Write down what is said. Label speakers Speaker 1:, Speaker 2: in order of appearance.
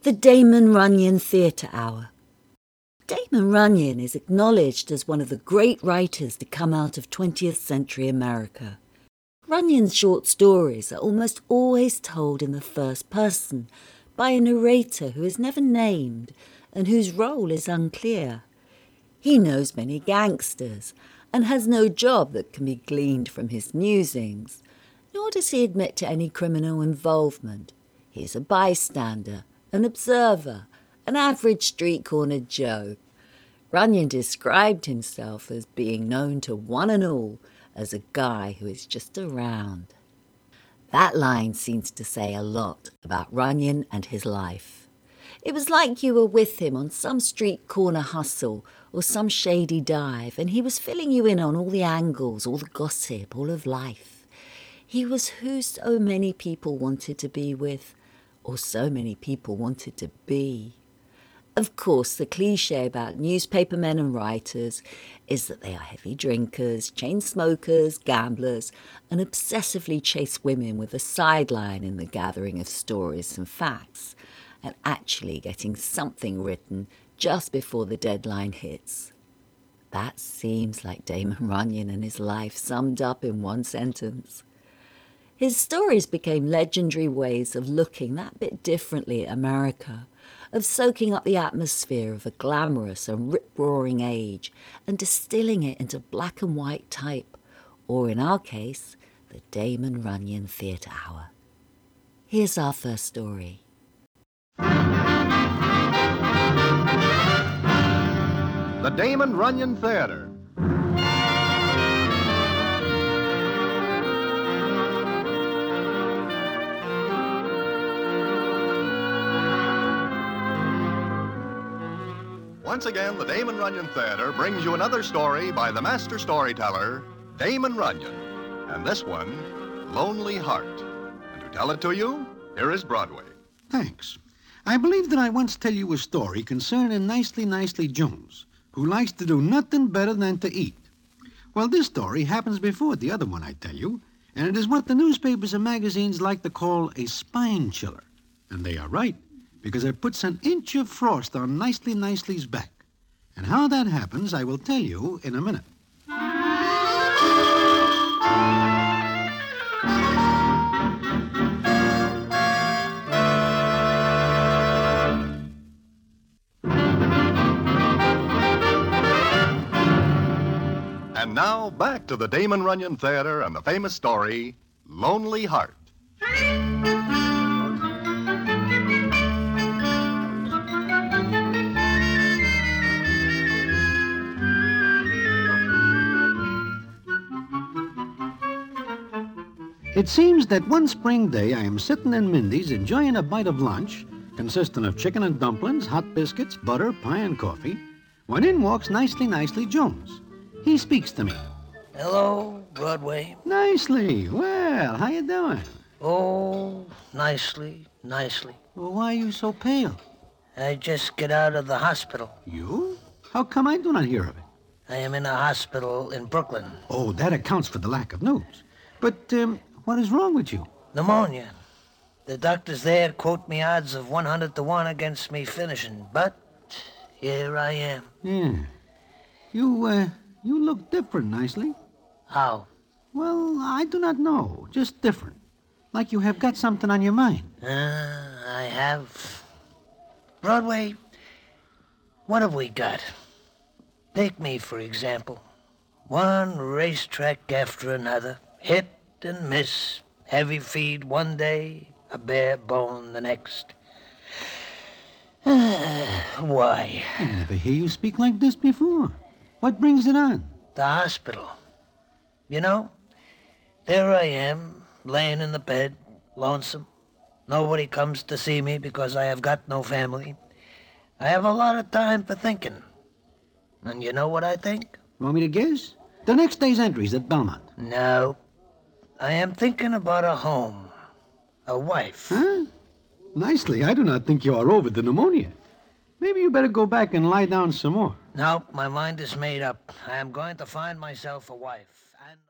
Speaker 1: The Damon Runyon Theatre Hour. Damon Runyon is acknowledged as one of the great writers to come out of 20th century America. Runyon's short stories are almost always told in the first person by a narrator who is never named and whose role is unclear. He knows many gangsters and has no job that can be gleaned from his musings, nor does he admit to any criminal involvement. He is a bystander, an observer, an average street-corner Joe. Runyon described himself as being known to one and all as a guy who is just around. That line seems to say a lot about Runyon and his life. It was like you were with him on some street-corner hustle or some shady dive, and he was filling you in on all the angles, all the gossip, all of life. He was who so many people wanted to be with, or so many people wanted to be. Of course, the cliché about newspapermen and writers is that they are heavy drinkers, chain smokers, gamblers, and obsessively chase women with a sideline in the gathering of stories and facts, and actually getting something written just before the deadline hits. That seems like Damon Runyon and his life summed up in one sentence. His stories became legendary ways of looking that bit differently at America, of soaking up the atmosphere of a glamorous and rip-roaring age and distilling it into black and white type, or in our case, the Damon Runyon Theatre Hour. Here's our first story.
Speaker 2: The Damon Runyon Theatre. Once again, the Damon Runyon Theatre brings you another story by the master storyteller, Damon Runyon. And this one, Lonely Heart. And to tell it to you, here is Broadway.
Speaker 3: Thanks. I believe that I once tell you a story concerning Nicely Jones, who likes to do nothing better than to eat. Well, this story happens before the other one I tell you, and it is what the newspapers and magazines like to call a spine chiller. And they are right, because it puts an inch of frost on Nicely's back. And how that happens, I will tell you in a minute.
Speaker 2: And now, back to the Damon Runyon Theatre and the famous story, Lonely Heart.
Speaker 3: It seems that one spring day I am sitting in Mindy's enjoying a bite of lunch, consisting of chicken and dumplings, hot biscuits, butter, pie, and coffee, when in walks Nicely Jones. He speaks to me.
Speaker 4: Hello, Broadway.
Speaker 3: Nicely. Well, how you doing?
Speaker 4: Oh, nicely.
Speaker 3: Well, why are you so pale?
Speaker 4: I just get out of the hospital.
Speaker 3: You? How come I do not hear of it?
Speaker 4: I am in a hospital in Brooklyn.
Speaker 3: Oh, that accounts for the lack of news. But, what is wrong with you?
Speaker 4: Pneumonia. The doctors there quote me odds of 100 to 1 against me finishing, but here I am.
Speaker 3: Yeah. You look different, Nicely.
Speaker 4: How?
Speaker 3: Well, I do not know. Just different. Like you have got something on your mind.
Speaker 4: I have. Broadway, what have we got? Take me, for example. One racetrack after another. Hit and miss. Heavy feed one day, a bare bone the next. Why?
Speaker 3: I never hear you speak like this before. What brings it on?
Speaker 4: The hospital. You know, there I am, laying in the bed, lonesome. Nobody comes to see me because I have got no family. I have a lot of time for thinking. And you know what I think?
Speaker 3: Want me to guess? The next day's entries at Belmont.
Speaker 4: No. I am thinking about a home. A wife.
Speaker 3: Huh? Nicely, I do not think you are over the pneumonia. Maybe you better go back and lie down some more.
Speaker 4: No, my mind is made up. I am going to find myself a wife.